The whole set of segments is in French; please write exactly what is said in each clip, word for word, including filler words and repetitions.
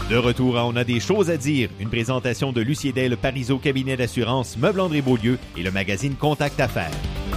De retour à On a des choses à dire, une présentation de Lucie Day, le Parizeau cabinet d'assurance, Meubles André Beaulieu et le magazine Contact Affaires.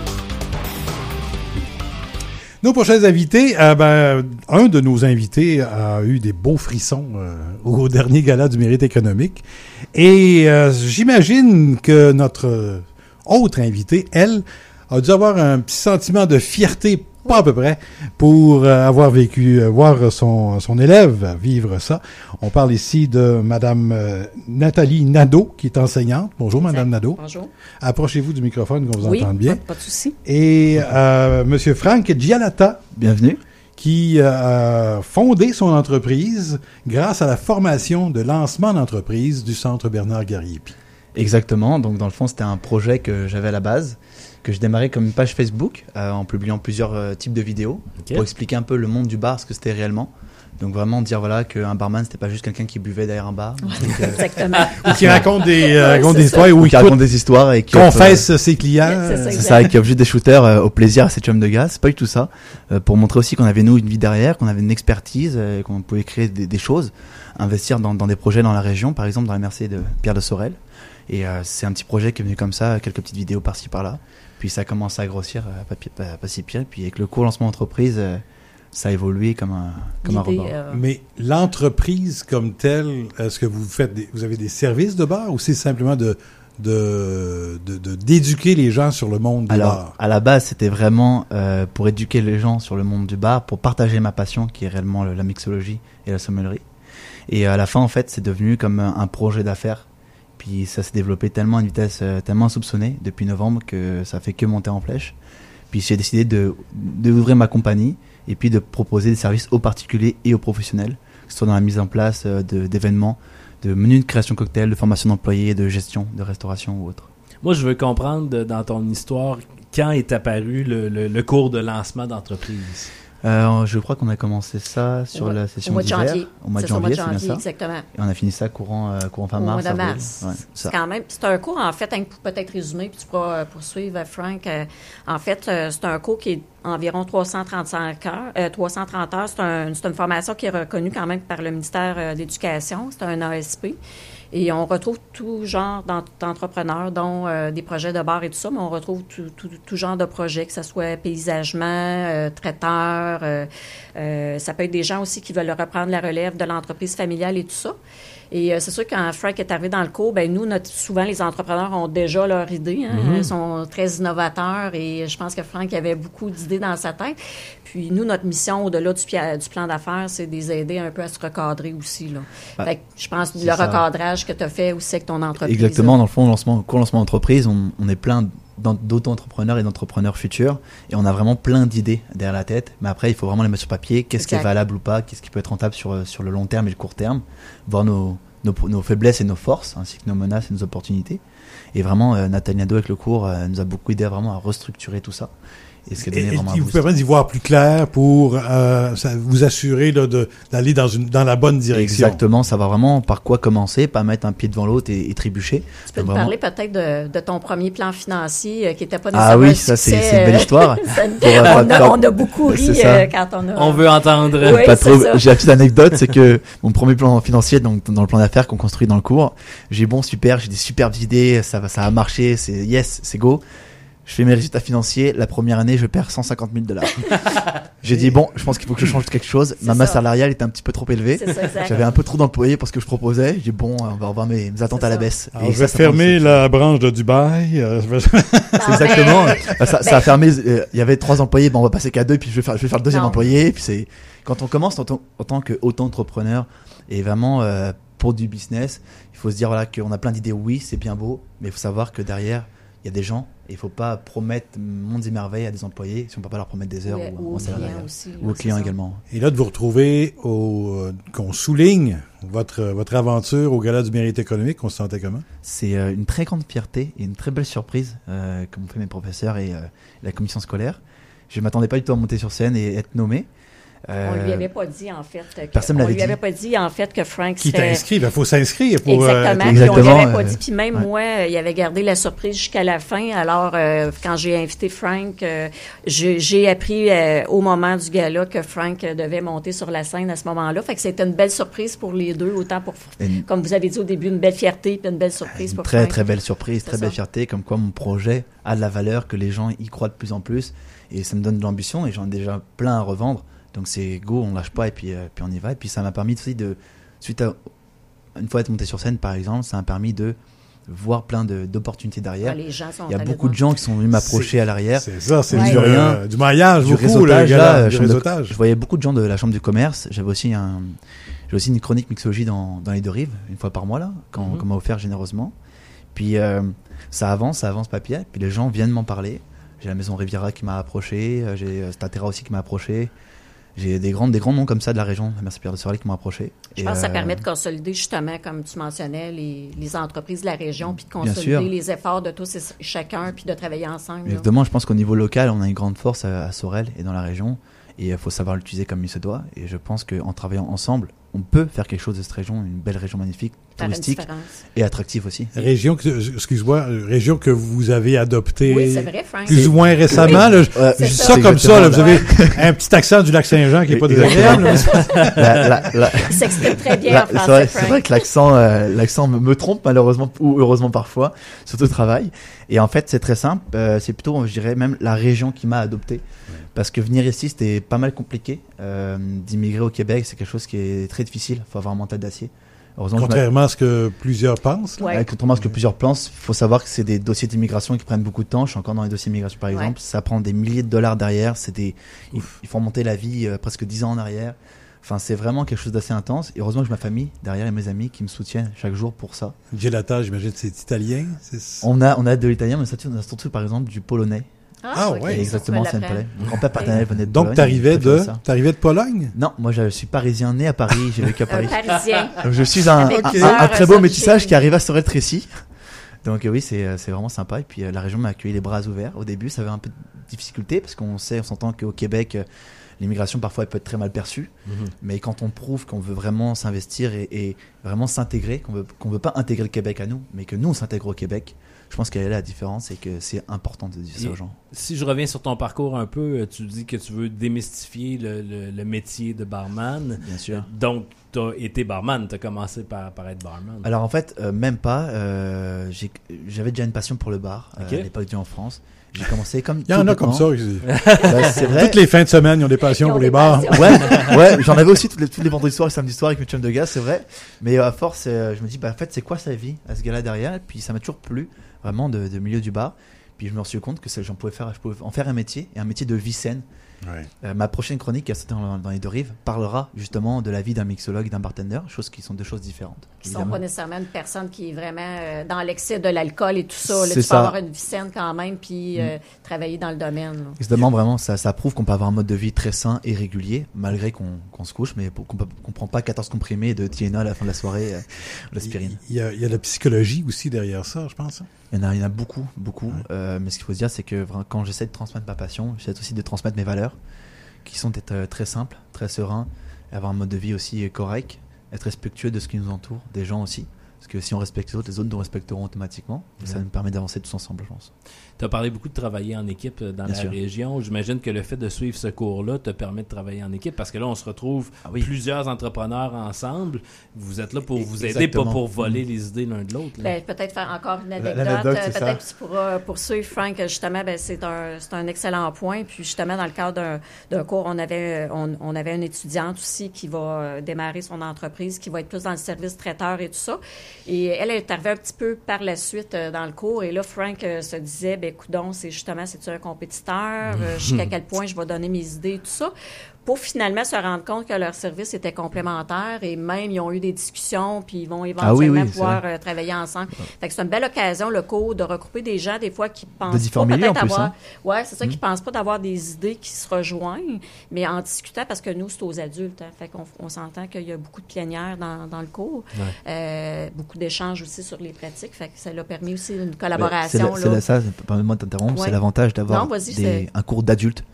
Nos prochains invités, euh, ben, un de nos invités a eu des beaux frissons euh, au dernier gala du mérite économique. Et euh, j'imagine que notre autre invitée, elle, a dû avoir un petit sentiment de fierté, pas à peu près, pour euh, avoir vécu, euh, voir son, son élève vivre ça. On parle ici de Madame euh, Nathalie Nadeau, qui est enseignante. Bonjour, Madame Nadeau. Bonjour. Approchez-vous du microphone, qu'on vous oui, entende bien. Pas, pas de souci. Et euh, Monsieur Frank Gialata. Bienvenue. Qui euh, a fondé son entreprise grâce à la formation de lancement d'entreprise du Centre Bernard Garriépi. Exactement. Donc, dans le fond, c'était un projet que j'avais à la base, que je démarrais comme une page Facebook, euh, en publiant plusieurs euh, types de vidéos, okay, pour expliquer un peu le monde du bar, ce que c'était réellement. Donc, vraiment dire voilà, qu'un barman, c'était pas juste quelqu'un qui buvait derrière un bar. Ouais, donc, euh, exactement. Ou qui raconte des, euh, ouais, raconte des histoires. ou qui raconte des histoires et qui confesse offre, euh, ses clients. C'est ça, c'est ça, qui offre juste des shooters euh, au plaisir à cette chum de gars. C'est pas du tout ça. Euh, pour montrer aussi qu'on avait, nous, une vie derrière, qu'on avait une expertise, euh, qu'on pouvait créer des, des choses, investir dans, dans des projets dans la région, par exemple dans la M R C de Pierre de Sorel. Et euh, c'est un petit projet qui est venu comme ça, quelques petites vidéos par-ci par-là. Puis ça a commencé à grossir, à pas, pas, pas si pire. Puis avec le cours lancement d'entreprise, euh, ça a évolué comme un comme un rebord. Euh... Mais l'entreprise comme telle, est-ce que vous faites des, vous avez des services de bar ou c'est simplement de de, de, de d'éduquer les gens sur le monde du Alors, bar? À la base, c'était vraiment euh, pour éduquer les gens sur le monde du bar, pour partager ma passion qui est réellement le, la mixologie et la sommellerie. Et à la fin, en fait, c'est devenu comme un, un projet d'affaires. Puis ça s'est développé tellement à une vitesse euh, tellement insoupçonnée depuis novembre que ça fait que monter en flèche. Puis j'ai décidé de d'ouvrir ma compagnie et puis de proposer des services aux particuliers et aux professionnels, que ce soit dans la mise en place euh, de, d'événements, de menus de création cocktail, de formation d'employés, de gestion, de restauration ou autre. Moi, je veux comprendre de, dans ton histoire, quand est apparu le, le, le cours de lancement d'entreprise? Euh, je crois qu'on a commencé ça sur mois, la session au mois de d'hiver, janvier. au mois de c'est janvier, ça, c'est bien ça. Exactement. Et on a fini ça courant, euh, courant fin au mars. mois de mars. Ouais, c'est quand même, c'est un cours en fait, pour peut-être résumer, puis tu pourras euh, poursuivre, Frank. Euh, en fait, euh, c'est un cours qui est environ trois cent trente-cinq heures. Euh, trois cent trente heures, c'est, un, c'est une formation qui est reconnue quand même par le ministère euh, de l'Éducation. C'est un A S P. Et on retrouve tout genre d'entrepreneurs, dont euh, des projets de bar et tout ça, mais on retrouve tout, tout, tout genre de projets, que ce soit paysagement, euh, traiteur, euh, euh, ça peut être des gens aussi qui veulent reprendre la relève de l'entreprise familiale et tout ça. Et euh, c'est sûr que quand Frank est arrivé dans le cours, ben nous, notre, souvent, les entrepreneurs ont déjà leur idée. Hein, mm-hmm. Ils sont très innovateurs et je pense que Frank avait beaucoup d'idées dans sa tête. Puis nous, notre mission, au-delà du, du plan d'affaires, c'est de les aider un peu à se recadrer aussi. Là. Ah, fait que je pense que le ça. recadrage que tu as fait aussi avec ton entreprise. Exactement. Là. Dans le fond, lancement, cours lancement d'entreprise, on, on est plein d'auto-entrepreneurs et d'entrepreneurs futurs et on a vraiment plein d'idées derrière la tête, mais après il faut vraiment les mettre sur papier, qu'est-ce exact. Qui est valable ou pas, qu'est-ce qui peut être rentable sur, sur le long terme et le court terme, voir nos, nos, nos faiblesses et nos forces ainsi que nos menaces et nos opportunités. Et vraiment euh, Nathalie Nadeau avec le cours euh, nous a beaucoup aidé à vraiment à restructurer tout ça. Et ce qui a donné et, vraiment et un vous permet d'y voir plus clair pour euh, ça, vous assurer là, de, d'aller dans, une, dans la bonne direction. Exactement, savoir vraiment par quoi commencer, pas mettre un pied devant l'autre et, et trébucher. Tu peux nous vraiment... parler peut-être de, de ton premier plan financier euh, qui n'était pas nécessairement Ah oui, ça c'est, c'est une belle histoire. ça, pour, on, a, on a beaucoup ri euh, quand on a... On veut entendre. Oui, pas trop. J'ai la petite anecdote, c'est que mon premier plan financier, donc dans le plan d'affaires qu'on construit dans le cours, j'ai bon super, j'ai des superbes idées, ça, ça a marché, c'est yes, c'est go. Je fais mes résultats financiers. La première année, je perds cent cinquante mille dollars. J'ai dit, bon, je pense qu'il faut que je change quelque chose. C'est Ma ça. masse salariale était un petit peu trop élevée. C'est ça, exact. J'avais un peu trop d'employés pour ce que je proposais. J'ai dit, bon, on va revoir mes, mes attentes C'est à la ça. baisse. Alors, Et je vais ça, fermer ça la branche de Dubaï. Euh, je vais... c'est exactement. Ben, ça, ça a fermé. Il y avait trois employés. Bon, on va passer qu'à deux. Puis je vais faire, je vais faire le deuxième non. employé. Puis c'est quand on commence en tant, en tant qu'auto-entrepreneur et vraiment euh, pour du business, il faut se dire voilà qu'on a plein d'idées. Oui, c'est bien beau, mais il faut savoir que derrière, il y a des gens. Il ne faut pas promettre mondes et merveilles à des employés si on ne peut pas leur promettre des heures oui, ou, ou, ou, aux clients aussi, là, ou aux clients également. Et là, de vous retrouver au, euh, qu'on souligne votre, votre aventure au Gala du mérite économique, on se sentait comment? C'est euh, une très grande fierté et une très belle surprise euh, que m'ont fait mes professeurs et euh, la commission scolaire. Je ne m'attendais pas du tout à monter sur scène et être nommé. Euh, on lui avait pas dit, en fait. Que, personne on l'avait lui dit. avait pas dit, en fait, que Frank Qui serait... t'inscrit? Il faut s'inscrire pour... Exactement. Euh, Puis on lui Exactement, avait pas euh, dit. Puis même ouais. moi, il avait gardé la surprise jusqu'à la fin. Alors, euh, quand j'ai invité Frank, euh, j'ai, j'ai appris euh, au moment du gala que Frank devait monter sur la scène à ce moment-là. Fait que c'était une belle surprise pour les deux, autant pour, Une, comme vous avez dit au début, une belle fierté puis une belle surprise une pour très Frank. très belle surprise, C'est très ça. belle fierté, comme quoi mon projet a de la valeur, que les gens y croient de plus en plus, et ça me donne de l'ambition, et j'en ai déjà plein à revendre. Donc c'est go, on lâche pas, et puis, euh, puis on y va. Et puis ça m'a permis aussi de, suite à, une fois être monté sur scène par exemple, ça m'a permis de voir plein de, d'opportunités derrière. Ah, les gens sont Il y a allés beaucoup de voir. gens qui sont venus m'approcher à l'arrière. C'est ça, c'est Ouais. du, Rien. euh, du maillage, Du beaucoup, réseautage, le là, gala, euh, du chambre de- réseautage. je voyais beaucoup de gens de la chambre du commerce. J'avais aussi un, j'ai aussi une chronique mixologie dans, dans les deux rives, une fois par mois là, quand, Mhm. qu'on m'a offert généreusement. Puis euh, ça avance, ça avance papier. Puis les gens viennent m'en parler. J'ai la maison Riviera qui m'a approché, euh, j'ai euh, Statera aussi qui m'a approché. J'ai des grands, des grands noms comme ça de la région, la Merci Pierre de Sorel qui m'ont approché. Je Et, pense que ça euh, permet de consolider justement, comme tu mentionnais, les, les entreprises de la région, puis de Bien consolider sûr. les efforts de tous et chacun, puis de travailler ensemble. là. Exactement, je pense qu'au niveau local, on a une grande force à, à Sorel et dans la région. Et il faut savoir l'utiliser comme il se doit. Et je pense qu'en travaillant ensemble, on peut faire quelque chose de cette région, une belle région magnifique, Faire une touristique différence. et attractive aussi. Région, que- excuse-moi, région que vous avez adoptée Oui, c'est vrai, Frank. plus ou moins récemment. Là, je Ouais, je dis c'est ça ça. comme ça. Là, vous avez Exactement. un petit accent du lac Saint-Jean qui n'est pas Oui, désagréable. La- la- la- Il s'exprime très bien la- en c'est français, vrai, c'est Frank. vrai que l'accent, euh, l'accent me, me trompe malheureusement ou heureusement parfois, surtout au travail. Et en fait, c'est très simple. euh, c'est plutôt, je dirais, même la région qui m'a adopté. Parce que venir ici, c'était pas mal compliqué. Euh, d'immigrer au Québec, c'est quelque chose qui est très difficile. Il faut avoir un mental d'acier. Heureusement, que je m'a- Contrairement à ce que plusieurs pensent. là. Ouais. Ouais, contrairement à ce que plusieurs pensent, il faut savoir que c'est des dossiers d'immigration qui prennent beaucoup de temps. Je suis encore dans les dossiers d'immigration par Ouais. exemple. Ça prend des milliers de dollars derrière. C'est des, il, il faut remonter la vie euh, presque dix ans en arrière. Enfin, c'est vraiment quelque chose d'assez intense. Et heureusement que j'ai ma famille derrière et mes amis qui me soutiennent chaque jour pour ça. Gelata, j'imagine, c'est italien. c'est- On a, on a de l'italien, mais surtout, on a surtout par exemple du polonais. Ah, ok, ouais. ça, Exactement, tu c'est me un l'apprends. palais. Mon grand-père paternel venait de Donc, Pologne. t'arrivais je préfère de, ça. t'arrivais de Pologne? Non, moi je suis parisien, né à Paris, j'ai vécu à Un Paris. Parisien. Donc je suis un, Avec un, plusieurs un très beau origines. métissage qui arrive à Sorel-Trécy. Donc euh, oui, c'est euh, c'est vraiment sympa. Et puis euh, la région m'a accueilli les bras ouverts. Au début, ça avait un peu de difficulté parce qu'on sait, on s'entend qu'au Québec, euh, l'immigration parfois elle peut être très mal perçue. Mhm. Mais quand on prouve qu'on veut vraiment s'investir et, et vraiment s'intégrer, qu'on veut qu'on veut pas intégrer le Québec à nous, mais que nous on s'intègre au Québec, je pense qu'elle est là la différence et que c'est important de dire ça aux gens. Si je reviens sur ton parcours un peu, euh, tu dis que tu veux démystifier le, le- le métier de barman. Bien sûr. Donc, tu as été barman, tu as commencé par, par être barman. Alors en fait, euh, même pas. euh, j'ai- J'avais déjà une passion pour le bar euh, Ok. à l'époque du en France. J'ai commencé comme. Il y en a comme ça. Bah, c'est vrai. Toutes les fins de semaine, ils ont des passions Ils ont pour des les bars. passions. Ouais, ouais, j'en avais aussi tous les, tous les vendredis soirs et samedis soirs avec mes chums de gars, c'est vrai. Mais euh, à force, euh, je me dis, bah en fait, c'est quoi sa vie à ce gars-là derrière? Et puis ça m'a toujours plu, vraiment, de, de milieu du bar. Puis je me suis rendu compte que ça, j'en pouvais faire, je pouvais en faire un métier, et un métier de vie saine. Ouais. Euh, ma prochaine chronique, qui est dans, dans les deux rives, parlera justement de la vie d'un mixologue et d'un bartender, choses qui sont deux choses différentes. Qui sont évidemment. pas nécessairement une personne qui est vraiment euh, dans l'excès de l'alcool et tout ça. Là, C'est tu peux ça. avoir une vie saine quand même, puis euh, travailler dans le domaine. là. Justement, vraiment, ça, ça prouve qu'on peut avoir un mode de vie très sain et régulier, malgré qu'on qu'on se couche, mais pour- qu'on ne prend pas quatorze comprimés de Tylenol à la fin de la soirée, euh, ou l'aspirine. Il y, a, il y a la psychologie aussi derrière ça, je pense. Il y en a, il y en a beaucoup, beaucoup. Ouais. Euh, mais ce qu'il faut se dire, c'est que vraiment, quand j'essaie de transmettre ma passion, j'essaie aussi de transmettre mes valeurs, qui sont d'être euh, très simples, très sereins, et avoir un mode de vie aussi euh, correct, être respectueux de ce qui nous entoure, des gens aussi. Parce que si on respecte les autres, les autres nous respecteront automatiquement. Et ça Ouais. nous permet d'avancer tous ensemble, je pense. Tu as parlé beaucoup de travailler en équipe euh, dans Bien la sûr. région. J'imagine que le fait de suivre ce cours-là te permet de travailler en équipe parce que là, on se retrouve Ah oui. plusieurs entrepreneurs ensemble. Vous êtes là pour vous aider, Exactement. pas pour voler les idées l'un de l'autre. là. Ben, peut-être faire encore une anecdote. L'anecdote, euh, c'est peut-être ça. tu pourras poursuivre, Frank, justement, ben, c'est un, c'est un excellent point. Puis justement, dans le cadre d'un, d'un cours, on avait, on, on avait une étudiante aussi qui va euh, démarrer son entreprise, qui va être plus dans le service traiteur et tout ça. Et elle est arrivée un petit peu par la suite euh, dans le cours. Et là, Frank euh, se disait, ben, coudonc, c'est justement, c'est-tu un compétiteur? Euh, jusqu'à quel point je vais donner mes idées et tout ça? Pour finalement se rendre compte que leur service était complémentaire et même ils ont eu des discussions puis ils vont éventuellement Ah oui, oui, c'est pouvoir euh, travailler ensemble. Fait que c'est une belle occasion, le cours, de regrouper des gens des fois qui pensent De différents pas milieux, peut-être en plus, avoir... hein. Ouais, c'est ça, qui Mm. pensent pas d'avoir des idées qui se rejoignent, mais en discutant, parce que nous, c'est aux adultes, hein, fait qu'on on s'entend qu'il y a beaucoup de plénières dans, dans le cours, Ouais. euh, beaucoup d'échanges aussi sur les pratiques, fait que ça l'a permis aussi une C'est collaboration. la- c'est là. la- ça, permets-moi de t'interrompre, Ouais. c'est l'avantage d'avoir Non, vas-y, des- c'est- un cours d'adultes.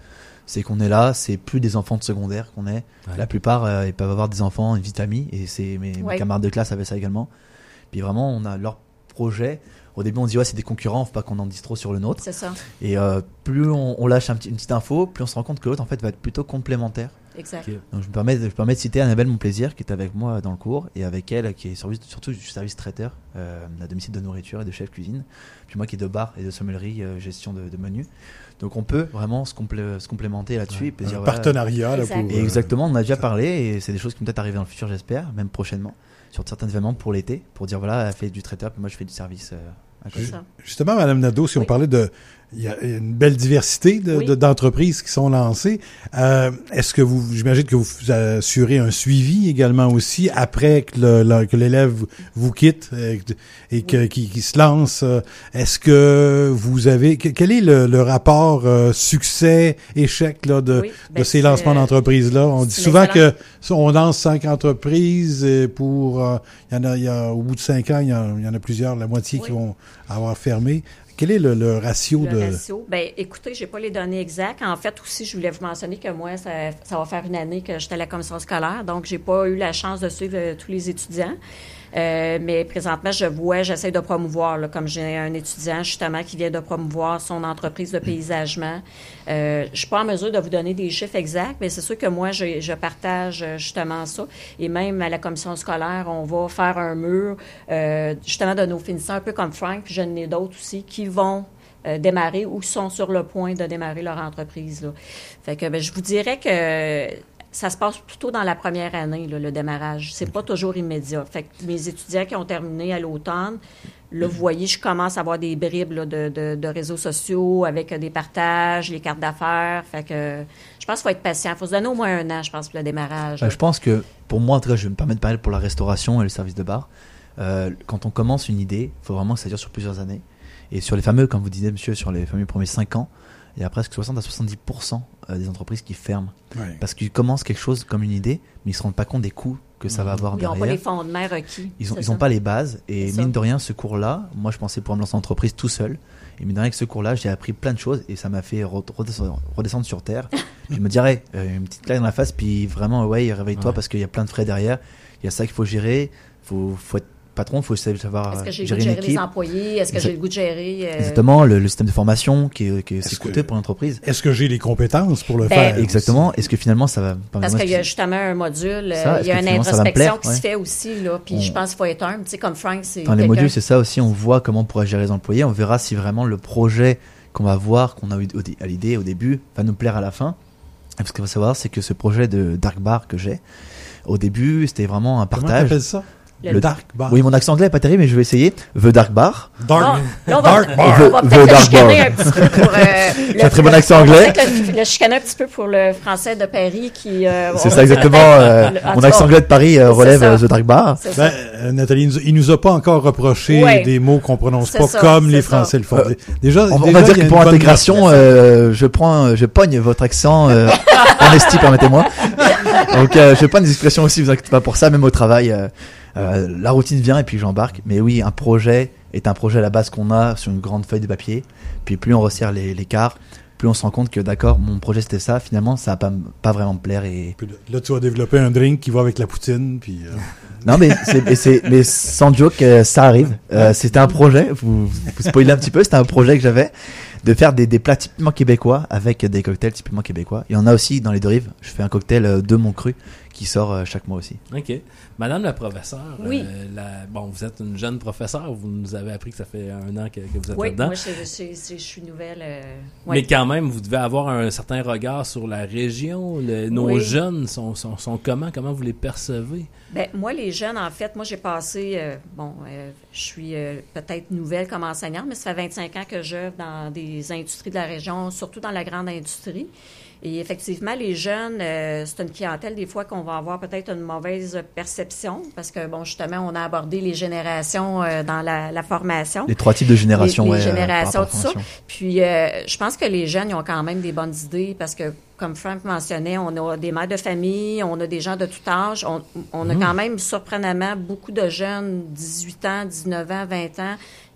c'est qu'on est là, c'est plus des enfants de secondaire qu'on est. Ouais. La plupart, euh, ils peuvent avoir des enfants, une vie de famille, et c'est mes, ouais. mes camarades de classe avaient ça également. Puis vraiment, on a leur projet. Au début, on dit ouais, c'est des concurrents, faut pas qu'on en dise trop sur le nôtre. C'est ça. Et euh, plus on, on lâche un petit, une petite info, plus on se rend compte que l'autre en fait va être plutôt complémentaire. Exact. Okay. Donc je me permets, je me permets de citer Annabelle Monplaisir qui est avec moi dans le cours et avec elle qui est service, surtout du service traiteur euh, à domicile de nourriture et de chef cuisine. Puis moi qui est de bar et de sommellerie, euh, gestion de, de menu. Donc on peut vraiment se, complé- se complémenter là-dessus. Ouais. Et puis un dire, partenariat. Voilà, là, pour, et exactement, on en a déjà parlé et c'est des choses qui vont peut-être arriver dans le futur, j'espère, même prochainement, sur certains événements pour l'été, pour dire voilà, elle fait du traiteur, puis moi je fais du service. Euh, Justement, Mme Nadeau, si oui. on parlait de... Il y a une belle diversité de, oui. de, d'entreprises qui sont lancées. Euh, est-ce que vous... J'imagine que vous assurez un suivi également aussi après que, le, le, que l'élève vous quitte et, et que, oui. qu'il, qu'il se lance. Est-ce que vous avez... Quel est le, le rapport euh, succès-échec là, de, oui. ben, de ces lancements d'entreprises-là? On dit souvent excellent. que on lance cinq entreprises pour... Euh, il y en a, il y a, au bout de cinq ans, il y, a, il y en a plusieurs, la moitié oui. qui vont avoir fermé. Quel est le, le ratio le de... Le ratio, bien, écoutez, je n'ai pas les données exactes. En fait, aussi, je voulais vous mentionner que moi, ça, ça va faire une année que j'étais à la commission scolaire, donc je n'ai pas eu la chance de suivre euh, tous les étudiants. Euh, mais présentement, je vois, j'essaie de promouvoir, là, comme j'ai un étudiant justement qui vient de promouvoir son entreprise de paysagement. Euh, je ne suis pas en mesure de vous donner des chiffres exacts, mais c'est sûr que moi, je, je partage justement ça. Et même à la commission scolaire, on va faire un mur euh, justement de nos finissants, un peu comme Frank, puis je n'en ai d'autres aussi, qui vont euh, démarrer ou sont sur le point de démarrer leur entreprise. Là. Fait que ben, je vous dirais que ça se passe plutôt dans la première année, là, le démarrage. C'est pas toujours immédiat. Fait que mes étudiants qui ont terminé à l'automne, là, vous voyez, je commence à avoir des bribes là, de, de, de réseaux sociaux avec des partages, les cartes d'affaires. Fait que je pense qu'il faut être patient. Il faut se donner au moins un an, je pense, pour le démarrage. Euh, je pense que, pour moi, en tout cas, je vais me permettre de parler pour la restauration et le service de bar. Euh, quand on commence une idée, il faut vraiment que ça dure sur plusieurs années. Et sur les fameux, comme vous disiez, monsieur, sur les fameux premiers cinq ans, il y a presque soixante à soixante-dix pour cent des entreprises qui ferment. Ouais. Parce qu'ils commencent quelque chose comme une idée, mais ils ne se rendent pas compte des coûts que ça va avoir ils derrière. Ils n'ont pas les fondements requis. Ils n'ont pas les bases. Et c'est mine ça. de rien, ce cours-là, moi je pensais pouvoir me lancer en entreprise tout seul. Et mine de rien, avec ce cours-là, j'ai appris plein de choses et ça m'a fait redescendre, redescendre sur terre. Je me dirais, euh, une petite claque dans la face, puis vraiment, ouais, réveille-toi ouais. parce qu'il y a plein de frais derrière. Il y a ça qu'il faut gérer. Il faut, faut être patron, il faut savoir Est-ce que j'ai gérer le goût de gérer les employés? Est-ce que j'ai le goût de gérer... Euh... Exactement, le, le système de formation qui est, qui est, c'est coûteux pour l'entreprise. Est-ce que j'ai les compétences pour le ben, faire? Exactement. Est-ce que finalement ça va... Parce qu'il y a justement un module, ça, il y a une introspection qui ouais. se fait aussi, là, puis on... je pense qu'il faut être humble. Tu sais, comme Frank, c'est Dans les modules, c'est ça aussi, on voit comment on pourrait gérer les employés, on verra si vraiment le projet qu'on va voir, qu'on a eu à l'idée au début, va nous plaire à la fin. Et ce qu'il faut savoir, c'est que ce projet de Dark Bar que j'ai, au début, c'était vraiment un partage. Comment t'appelles ça? Le, le Dark Bar. Oui, mon accent anglais est pas terrible, mais je vais essayer. The Dark Bar. Dark, non, non, dark va, Bar. On va peut-être le chicaner un petit peu pour... Euh, J'ai un très bon accent anglais. Le, le chicaner un petit peu pour le français de Paris qui... Euh, c'est ça exactement. Euh, mon accent anglais de Paris euh, relève euh, The Dark Bar. Ben, euh, Nathalie, il nous, il nous a pas encore reproché ouais. des mots qu'on prononce c'est pas ça, comme les ça. Français le font. Euh, déjà, on, déjà, on va dire que pour l'intégration, euh, je prends, je pogne votre accent euh, en esti, permettez-moi. Donc, euh, je prends des expressions aussi, vous inquiétez pas pour ça, même au travail. Euh, Euh, la routine vient et puis j'embarque. Mais oui, un projet est un projet à la base qu'on a sur une grande feuille de papier. Puis plus on resserre les, les quarts, plus on se rend compte que d'accord, mon projet c'était ça. Finalement, ça va pas, pas vraiment me plaire. Et... Là, tu vas développer un drink qui va avec la poutine. Puis, euh... Non, mais, c'est, mais, c'est, mais sans joke, euh, ça arrive. Euh, c'était un projet, vous, vous spoilez un petit peu, c'était un projet que j'avais de faire des, des plats typiquement québécois avec des cocktails typiquement québécois. Il y en a aussi dans les deux rives. Je fais un cocktail euh, de mon cru qui sort euh, chaque mois aussi. OK. Madame la professeure, oui. euh, la, bon, vous êtes une jeune professeure, vous nous avez appris que ça fait un an que, que vous êtes oui, là-dedans. Oui, moi, je, je, je, je suis nouvelle. Euh, ouais. Mais quand même, vous devez avoir un certain regard sur la région. Le, nos oui. jeunes sont, sont, sont comment? Comment vous les percevez? Ben, moi, les jeunes, en fait, moi, j'ai passé, euh, bon, euh, je suis euh, peut-être nouvelle comme enseignante, mais ça fait vingt-cinq ans que j'œuvre dans des industries de la région, surtout dans la grande industrie. Et effectivement, les jeunes, euh, c'est une clientèle des fois qu'on va avoir peut-être une mauvaise perception parce que, bon, justement, on a abordé les générations euh, dans la, la formation. Les trois types de générations, Les, les ouais, générations, euh, tout ça. Puis, euh, je pense que les jeunes, ils ont quand même des bonnes idées parce que, comme Frank mentionnait, on a des mères de famille, on a des gens de tout âge. On, on a mmh. quand même, surprenamment, beaucoup de jeunes, dix-huit ans, dix-neuf ans, vingt ans,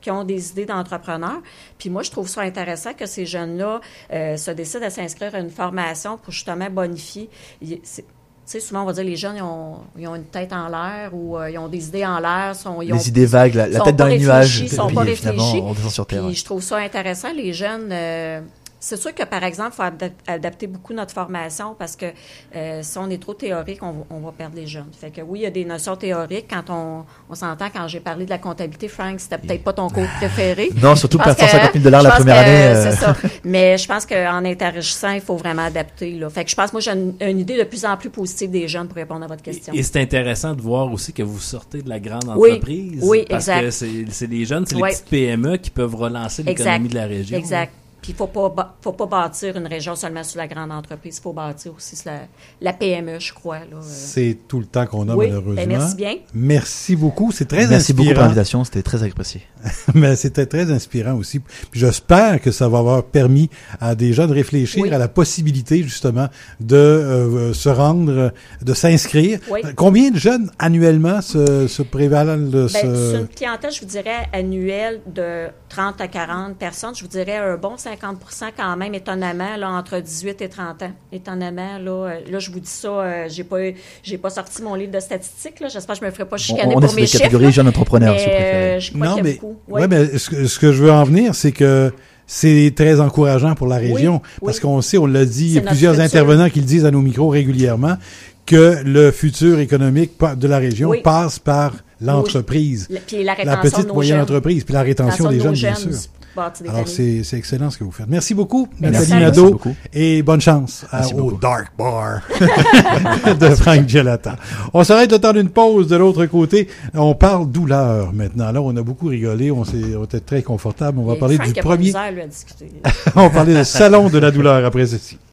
qui ont des idées d'entrepreneurs. Puis moi, je trouve ça intéressant que ces jeunes-là euh, se décident à s'inscrire à une formation pour justement bonifier. C'est, tu sais, souvent, on va dire les jeunes, ils ont, ils ont une tête en l'air ou euh, ils ont des idées en l'air. Sont, ils les ont, idées vagues, la, la tête dans les nuages. Ils sont pas réfléchis. On descend sur terre. Puis je trouve ça intéressant. Les jeunes, euh, c'est sûr que, par exemple, il faut adap- adapter beaucoup notre formation parce que euh, si on est trop théorique, on va, on va perdre les jeunes. Fait que oui, il y a des notions théoriques. Quand on, on s'entend, quand j'ai parlé de la comptabilité, Frank, c'était peut-être pas ton cours préféré. Non, surtout pas cent cinquante mille dollars la première que, année. Euh... C'est ça. Mais je pense qu'en interagissant, il faut vraiment adapter. Là. Fait que je pense, moi, j'ai une, une idée de plus en plus positive des jeunes pour répondre à votre question. Et, et c'est intéressant de voir aussi que vous sortez de la grande entreprise. Oui, oui, parce exact. que c'est, c'est les jeunes, c'est Oui. les petites P M E qui peuvent relancer l'économie exact. de la région. Exact. Puis, il ne faut pas, faut pas bâtir une région seulement sur la grande entreprise. Il faut bâtir aussi sur la, la P M E, je crois. Là. C'est tout le temps qu'on a, oui, malheureusement. Ben merci bien. Merci beaucoup. C'est très merci inspirant. Merci beaucoup pour l'invitation. C'était très apprécié. Mais c'était très inspirant aussi. Puis j'espère que ça va avoir permis à des gens de réfléchir oui. à la possibilité, justement, de euh, se rendre, de s'inscrire. Oui. Combien de jeunes annuellement se, se prévalent de ben, ce... C'est une clientèle, je vous dirais, annuelle de trente à quarante personnes. Je vous dirais un bon cinquante pour cent quand même, étonnamment, là, entre dix-huit et trente ans. Étonnamment, là, là je vous dis ça, euh, j'ai pas j'ai pas sorti mon livre de statistiques, là. J'espère que je me ferai pas chicaner on, on pour mes chiffres. On est sur la catégorie jeunes entrepreneurs, si vous préférez. Je crois non, qu'il y a mais, beaucoup. Oui, ouais, mais ce que, ce que je veux en venir, c'est que c'est très encourageant pour la région. Oui, parce oui. qu'on sait, on l'a dit, il y a plusieurs futur. intervenants qui le disent à nos micros régulièrement, que le futur économique de la région oui. passe par l'entreprise. Oui. Puis la, la petite moyenne jeunes. entreprise, puis la rétention des jeunes, bien sûr. Alors, c'est, c'est excellent ce que vous faites. Merci beaucoup, Nathalie Nadeau, et bonne chance à, au Dark Bar de Frank Gelata. On s'arrête le temps d'une pause de l'autre côté. On parle douleur maintenant. Là, on a beaucoup rigolé, on, s'est, on était très confortable. On va et parler Frank du a premier... pas misère, lui, à discuter. On va parler du salon de la douleur après ceci.